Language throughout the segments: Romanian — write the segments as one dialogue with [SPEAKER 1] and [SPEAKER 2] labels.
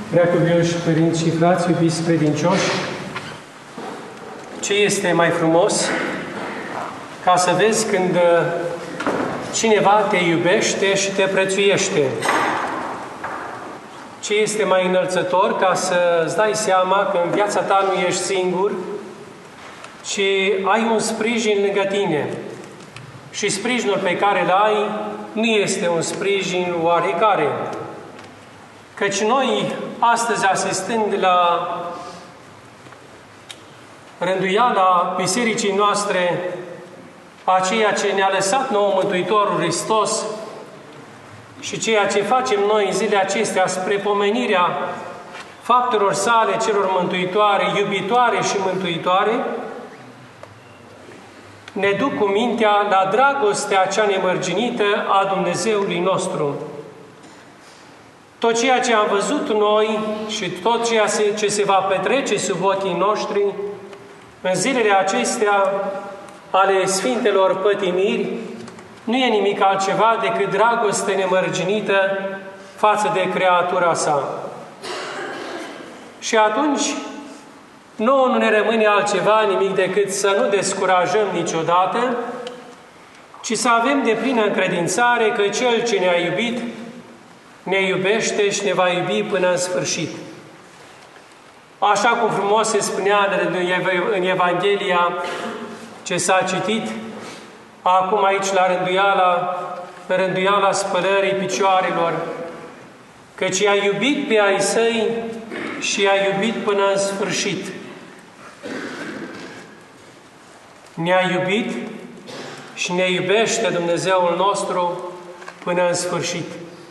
[SPEAKER 1] Preacuvioși părinți și frați, iubiți credincioși, ce este mai frumos ca să vezi când cineva te iubește și te prețuiește? Ce este mai înălțător ca să îți dai seama că în viața ta nu ești singur, ci ai un sprijin lângă tine. Și sprijinul pe care îl ai nu este un sprijin oarecare. Căci noi, astăzi, asistând la rânduiala bisericii noastre, a ceea ce ne-a lăsat nouă Mântuitorul Hristos și ceea ce facem noi în zilele acestea spre pomenirea faptelor sale celor mântuitoare, iubitoare și mântuitoare, ne duc cu mintea la dragostea cea nemărginită a Dumnezeului nostru. Tot ceea ce am văzut noi și tot ceea ce se va petrece sub ochii noștri în zilele acestea ale Sfintelor Pătimiri nu e nimic altceva decât dragoste nemărginită față de creatura sa. Și atunci, nouă nu ne rămâne altceva nimic decât să nu descurajăm niciodată, ci să avem deplină încredințare că Cel ce ne-a iubit, ne iubește și ne va iubi până în sfârșit. Așa cum frumos se spunea în Evanghelia ce s-a citit, acum aici la rânduiala spălării picioarelor, căci i-a iubit pe ai săi și i-a iubit până în sfârșit. Ne-a iubit și ne iubește Dumnezeul nostru până în sfârșit.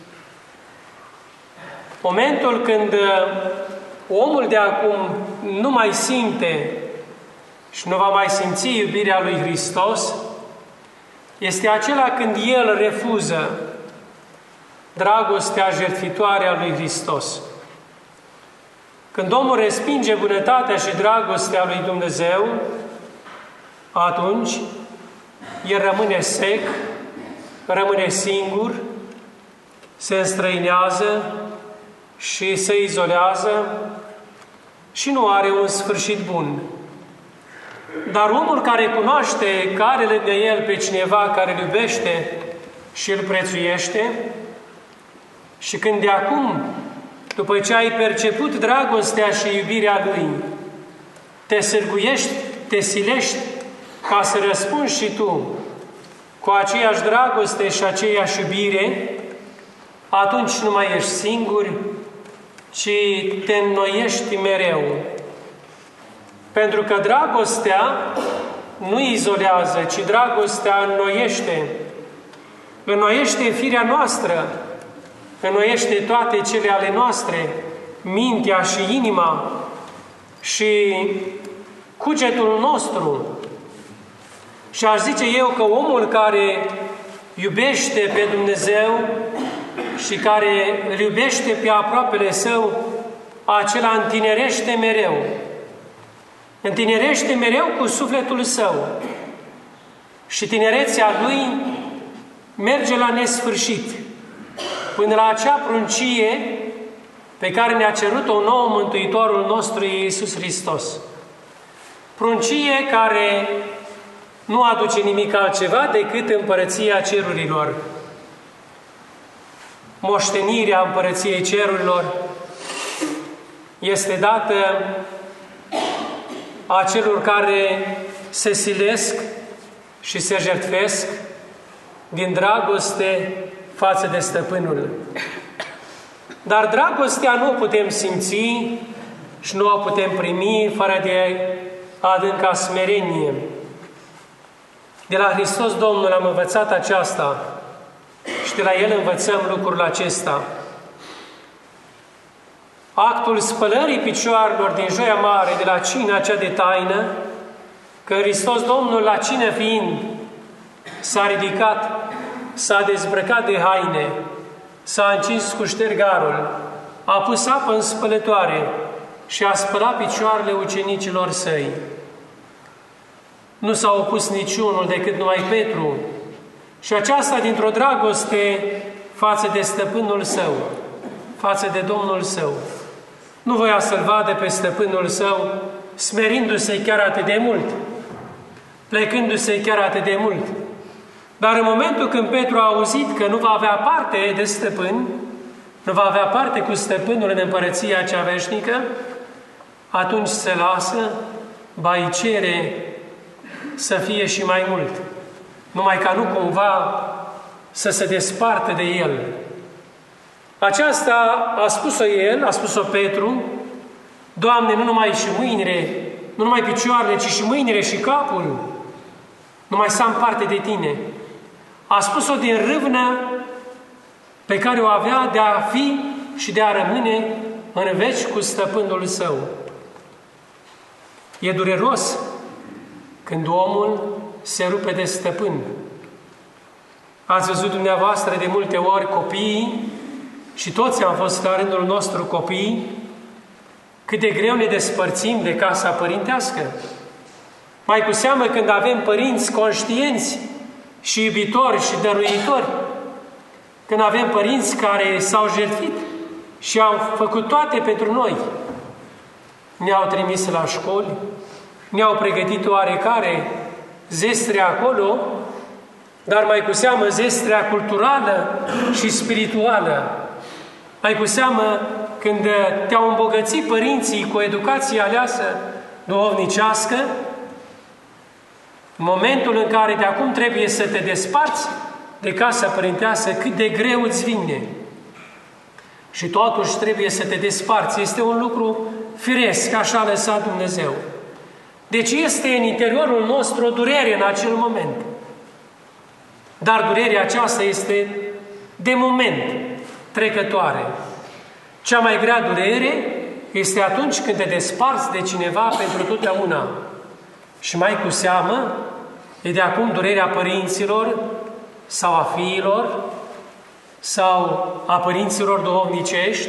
[SPEAKER 1] Momentul când omul de acum nu mai simte și nu va mai simți iubirea lui Hristos, este acela când el refuză dragostea jertfitoare a lui Hristos. Când omul respinge bunătatea și dragostea lui Dumnezeu, atunci el rămâne sec, rămâne singur, se înstrăinează și se izolează și nu are un sfârșit bun. Dar omul care cunoaște că are lângă el pe cineva care îl iubește și îl prețuiește, și când de acum, după ce ai perceput dragostea și iubirea lui, te sârguiești, te silești ca să răspunzi și tu cu aceeași dragoste și aceeași iubire, atunci nu mai ești singur, ci te înnoiești mereu. Pentru că dragostea nu izolează, ci dragostea înnoiește. Înnoiește firea noastră, înnoiește toate cele ale noastre, mintea și inima și cugetul nostru. Și aș zice eu că omul care iubește pe Dumnezeu și care îl iubește pe aproapele său, acela întinerește mereu. Întinerește mereu cu sufletul său. Și tinerețea lui merge la nesfârșit, până la acea pruncie pe care ne-a cerut-o nouă Mântuitorul nostru Iisus Hristos. Pruncie care nu aduce nimic altceva decât împărăția cerurilor. Moștenirea împărăției cerurilor este dată a celor care se silesc și se jertfesc din dragoste față de Stăpânul. Dar dragostea nu o putem simți și nu o putem primi fără de adânca smerenie. De la Hristos Domnul am învățat aceasta și de la El învățăm lucrul acesta. Actul spălării picioarelor din Joia Mare, de la cina cea de taină, că Hristos Domnul, la cină fiind, s-a ridicat, s-a dezbrăcat de haine, s-a încins cu ștergarul, a pus apă în spălătoare și a spălat picioarele ucenicilor săi. Nu s-a opus niciunul decât numai Petru, și aceasta dintr-o dragoste față de Stăpânul său, față de Domnul său. Nu voia să-l vadă pe stăpânul său smerindu-se chiar atât de mult, plecându-se chiar atât de mult. Dar în momentul când Petru a auzit că nu va avea parte de stăpân, nu va avea parte cu stăpânul în împărăția cea veșnică, atunci se lasă, ba îi cere să fie și mai mult, numai ca nu cumva să se despartă de el. Aceasta a spus-o el, a spus-o Petru: Doamne, nu numai și mâinile, nu numai picioarele, ci și mâinile și capul, numai să am parte de Tine. A spus-o din râvnă pe care o avea de a fi și de a rămâne în veci cu stăpânul său. E dureros când omul se rupe de stăpân. Ați văzut dumneavoastră de multe ori copiii, și toți am fost la rândul nostru copii, cât de greu ne despărțim de casa părintească. Mai cu seamă când avem părinți conștienți și iubitori și dăruitori, când avem părinți care s-au jertfit și au făcut toate pentru noi. Ne-au trimis la școli, ne-au pregătit oarecare zestrea acolo, dar mai cu seamă zestrea culturală și spirituală. Mai cu seamă când te-au îmbogățit părinții cu educație aleasă duhovnicească, în momentul în care de acum trebuie să te desparți de casa părintească, cât de greu îți vine. Și totuși trebuie să te desparți. Este un lucru firesc, așa a lăsat Dumnezeu. Deci este în interiorul nostru o durere în acel moment. Dar durerea aceasta este de moment, trecătoare. Cea mai grea durere este atunci când te desparți de cineva pentru totdeauna. Și mai cu seamă, e de acum durerea părinților sau a fiilor sau a părinților duhovnicești.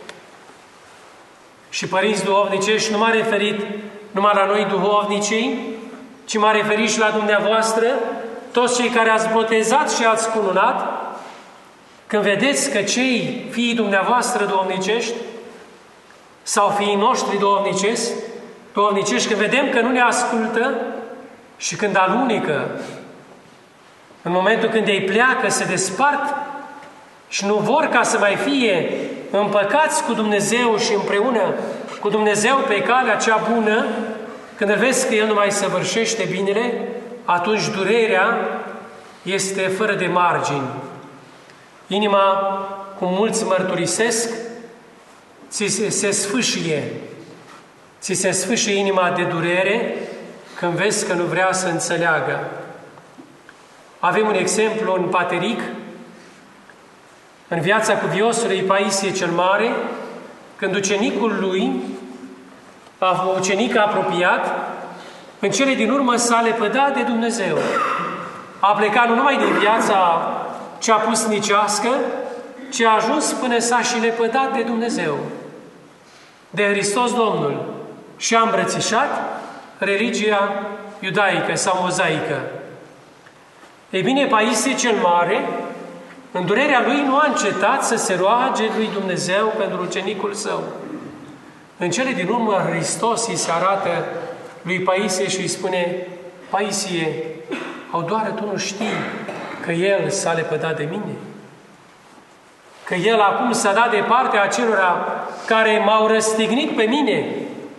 [SPEAKER 1] Și părinți duhovnicești nu m-a referit numai la noi duhovnicii, ci m-a referit și la dumneavoastră, toți cei care ați botezat și ați cununat, când vedeți că cei fiii dumneavoastră duhovnicești sau fiii noștri duhovnicești, când vedem că nu ne ascultă și când alunecă, în momentul când ei pleacă, se despart și nu vor ca să mai fie împăcați cu Dumnezeu și împreună cu Dumnezeu pe calea cea bună, când vezi că El nu mai săvârșește binele, atunci durerea este fără de margini. Inima, cum mulți mărturisesc, ți se sfâșie. Ți se sfâșie inima de durere când vezi că nu vrea să înțeleagă. Avem un exemplu în Pateric, în viața cuviosului Paisie cel Mare, când ucenicul lui, ucenic apropiat, în cele din urmă s-a lepădat de Dumnezeu. A plecat nu numai din viața cea pusnicească, ci a ajuns până s-a și lepădat de Dumnezeu, de Hristos Domnul, și a îmbrățișat religia iudaică sau mozaică. Ei bine, Paisie cel Mare, în durerea lui, nu a încetat să se roage lui Dumnezeu pentru ucenicul său. În cele din urmă, Hristos îi se arată lui Paisie și îi spune: Paisie, au doar tu nu știi că El s-a lepădat de mine? Că El acum s-a dat de partea acelora care m-au răstignit pe mine?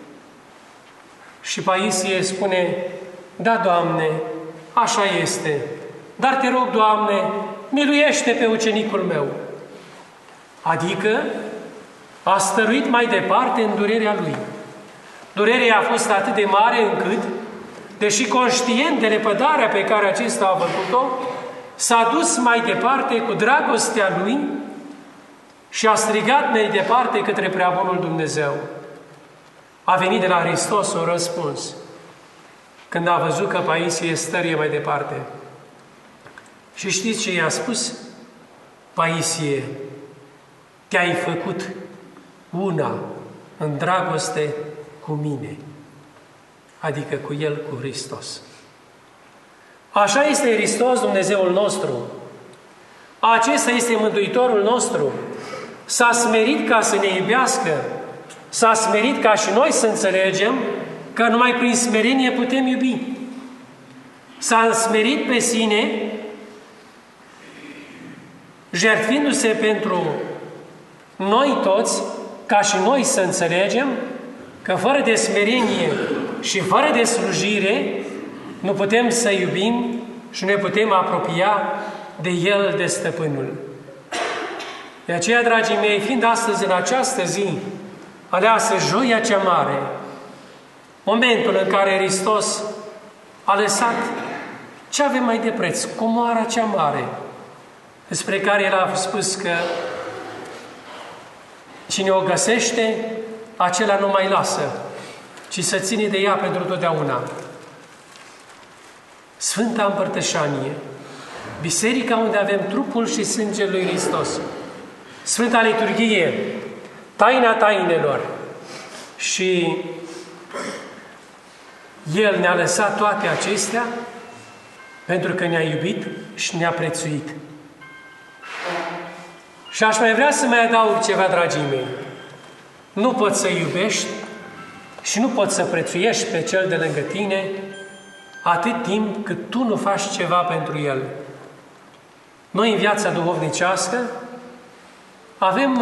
[SPEAKER 1] Și Paisie spune: da, Doamne, așa este, dar te rog, Doamne, miluiește pe ucenicul meu. Adică a stăruit mai departe în durerea lui. Durerea a fost atât de mare încât, deși conștient de lepădarea pe care acesta a făcut-o, s-a dus mai departe cu dragostea lui și a strigat mai departe către Preabunul Dumnezeu. A venit de la Hristos un răspuns când a văzut că Paisie stărie mai departe. Și știți ce i-a spus? Paisie, te-ai făcut una în dragoste cu mine, adică cu El, cu Hristos. Așa este Hristos, Dumnezeul nostru. Acesta este Mântuitorul nostru. S-a smerit ca să ne iubească S-a smerit ca și noi să înțelegem că numai prin smerenie putem iubi. S-a smerit pe sine, jertfindu-se pentru noi toți, ca și noi să înțelegem că fără de smerenie și fără de slujire nu putem să iubim și ne putem apropia de El, de Stăpânul. De aceea, dragii mei, fiind astăzi în această zi aleasă joia cea mare, momentul în care Hristos a lăsat ce avem mai de preț, comoara cea mare, despre care El a spus că cine o găsește, acela nu mai lasă, ci să ține de ea pentru totdeauna. Sfânta Împărtășanie, biserica unde avem trupul și sângele lui Hristos, Sfânta Liturghie, taina tainelor, și El ne-a lăsat toate acestea pentru că ne-a iubit și ne-a prețuit. Și aș mai vrea să mai adaug ceva, dragii mei. Nu poți să iubești și nu poți să prețuiești pe cel de lângă tine atât timp cât tu nu faci ceva pentru el. Noi, în viața duhovnicească, avem,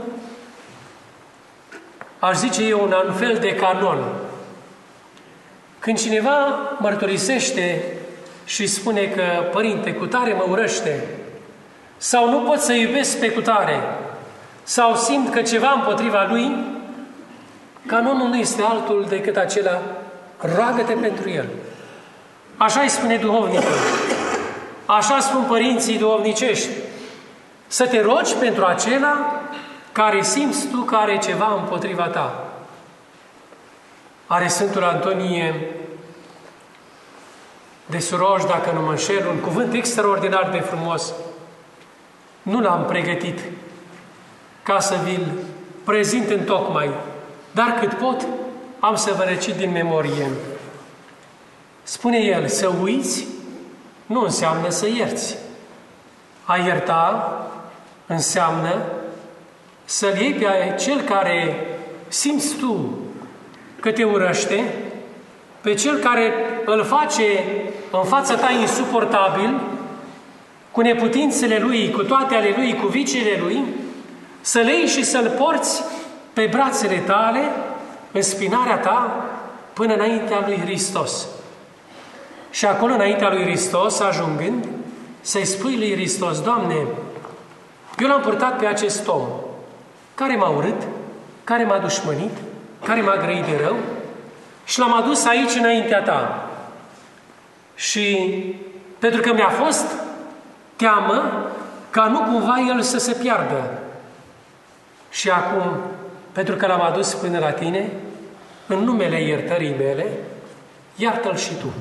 [SPEAKER 1] aș zice eu, un fel de canon. Când cineva mărturisește și spune că, părinte, cutare mă urăște, sau nu pot să iubesc pe cutare, sau simt că ceva împotriva lui, canonul nu este altul decât acela: roagă-te pentru el. Așa îi spune duhovnicul. Așa spun părinții duhovnicești. Să te rogi pentru acela care simți tu că are ceva împotriva ta. Are Sfântul Antonie de Suroj, dacă nu mă înșel, un cuvânt extraordinar de frumos. Nu l-am pregătit ca să vi-l prezint întocmai, dar cât pot am să vă recit din memorie. Spune el: să uiți nu înseamnă să ierți. A ierta înseamnă să-l iei pe cel care simți tu că te urăște, pe cel care îl face în fața ta insuportabil, cu neputințele lui, cu toate ale lui, cu viciile lui, să-l iei și să-l porți pe brațele tale, în spinarea ta, până înaintea lui Hristos. Și acolo, înaintea lui Hristos, ajungând, să-i spui lui Hristos: Doamne, eu l-am purtat pe acest om care m-a urât, care m-a dușmănit, care m-a grăit de rău, și l-am adus aici înaintea ta. Și pentru că mi-a fost teamă ca nu cumva el să se piardă. Și acum, pentru că l-am adus până la tine, în numele iertării mele, iartă-l și tu.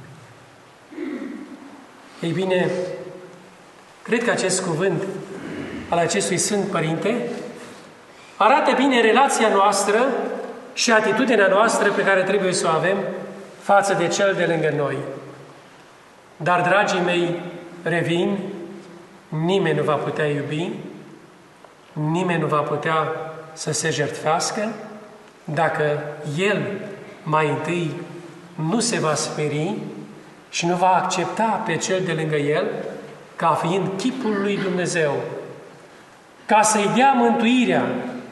[SPEAKER 1] Ei bine, cred că acest cuvânt al acestui Sfânt Părinte arată bine relația noastră și atitudinea noastră pe care trebuie să o avem față de cel de lângă noi. Dar, dragii mei, revin, nimeni nu va putea iubi, nimeni nu va putea să se jertfească dacă el mai întâi nu se va smeri și nu va accepta pe cel de lângă el ca fiind chipul lui Dumnezeu, ca să-i dea mântuirea.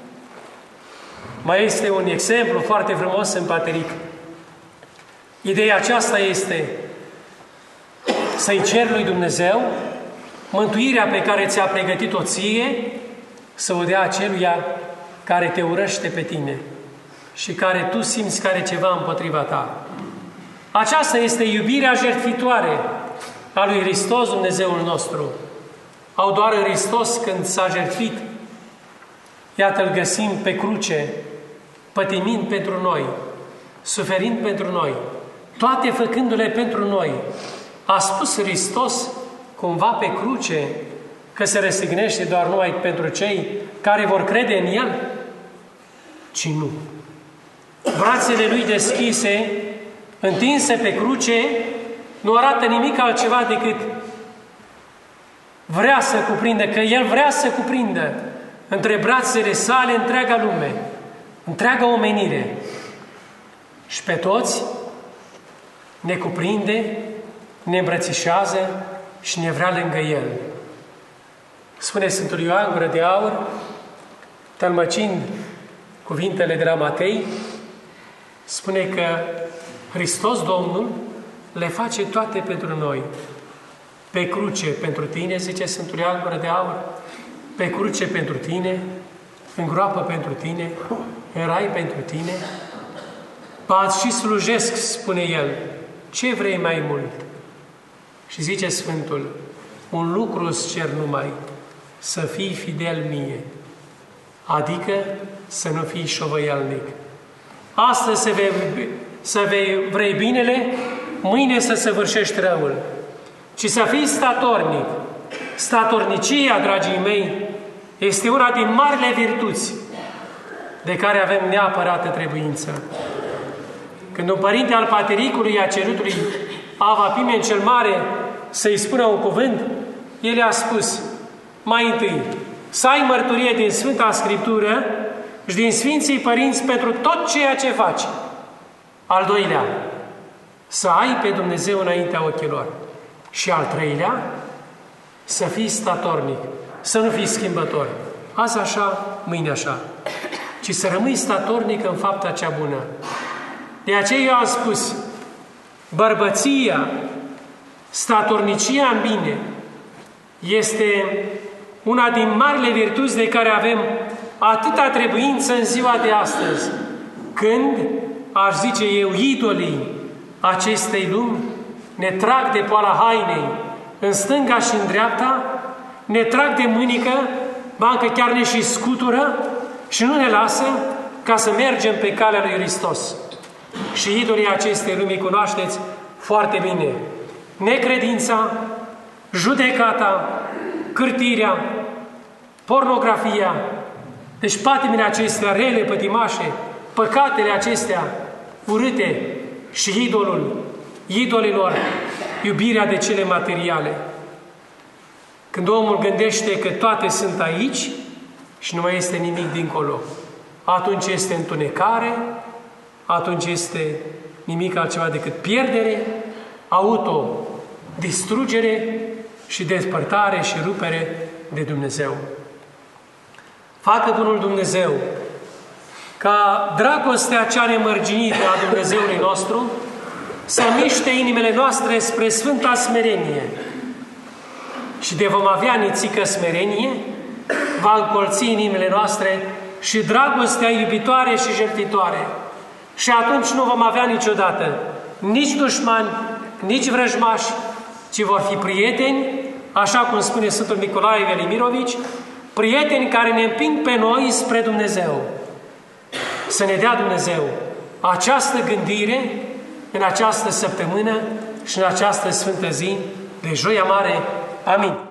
[SPEAKER 1] Mai este un exemplu foarte frumos în Pateric. Ideea aceasta este să-i ceri lui Dumnezeu mântuirea pe care ți-a pregătit-o ție, să o dea aceluia care te urăște pe tine și care tu simți că are ceva împotriva ta. Aceasta este iubirea jertfitoare a lui Hristos, Dumnezeul nostru. Au doar în Hristos, când s-a jertfit, iată, îl găsim pe cruce, pătimind pentru noi, suferind pentru noi, toate făcându-le pentru noi. A spus Hristos cumva pe cruce că se răstignește doar numai pentru cei care vor crede în El? Ci nu. Brațele Lui deschise, întinse pe cruce, nu arată nimic altceva decât vrea să cuprindă, că El vrea să cuprindă între brațele sale întreaga lume. întreaga omenire și pe toți ne cuprinde, ne îmbrățișează și ne vrea lângă El. Spune Sfântul Ioan Gură de Aur, tălmăcind cuvintele de la Matei, spune că Hristos Domnul le face toate pentru noi. Pe cruce pentru tine, zice Sfântul Ioan Gură de Aur, pe cruce pentru tine, în groapă pentru tine, în rai pentru tine. Ba-ți și slujesc, spune El, ce vrei mai mult? Și zice Sfântul, un lucru îți cer numai, să fii fidel mie, adică să nu fii șovăialnic. Astăzi vrei binele, mâine să săvârșești răul, ci să fii statornic. Statornicia, dragii mei, este una din marile virtuți de care avem neapărată trebuință. Când un părinte al patericului i-a cerut lui Ava Pimen cel Mare să-i spună un cuvânt, el i-a spus, mai întâi, să ai mărturie din Sfânta Scriptură și din Sfinții Părinți pentru tot ceea ce faci. Al doilea, să ai pe Dumnezeu înaintea ochilor. Și al treilea, să fii statornic, să nu fii schimbător. Azi așa, mâine așa. Ci să rămâi statornic în fapta cea bună. De aceea eu am spus, bărbăția, statornicia în bine, este una din marile virtuți de care avem atâta trebuință în ziua de astăzi, când, aș zice eu, idolii acestei lumi ne trag de poala hainei în stânga și în dreapta, ne trag de mânică, bancă chiar ne și scutură și nu ne lasă ca să mergem pe calea lui Hristos. Și idolii acestei lumii cunoașteți foarte bine. Necredința, judecata, cârtirea, pornografia, deci patimile acestea rele, pătimașe, păcatele acestea urâte și idolilor, iubirea de cele materiale. Când omul gândește că toate sunt aici și nu mai este nimic dincolo, atunci este întunecare, atunci este nimic altceva decât pierdere, autodistrugere și despărtare și rupere de Dumnezeu. Facă bunul Dumnezeu ca dragostea cea nemărginită a Dumnezeului nostru să miște inimile noastre spre Sfânta Smerenie. Și de vom avea nițică smerenie, va încolți inimile noastre și dragostea iubitoare și jertfitoare. Și atunci nu vom avea niciodată nici dușmani, nici vrăjmași, ci vor fi prieteni, așa cum spune Sfântul Nicolae Velimirovici, prieteni care ne împing pe noi spre Dumnezeu. Să ne dea Dumnezeu această gândire în această săptămână și în această sfântă zi de Joia Mare. Amin.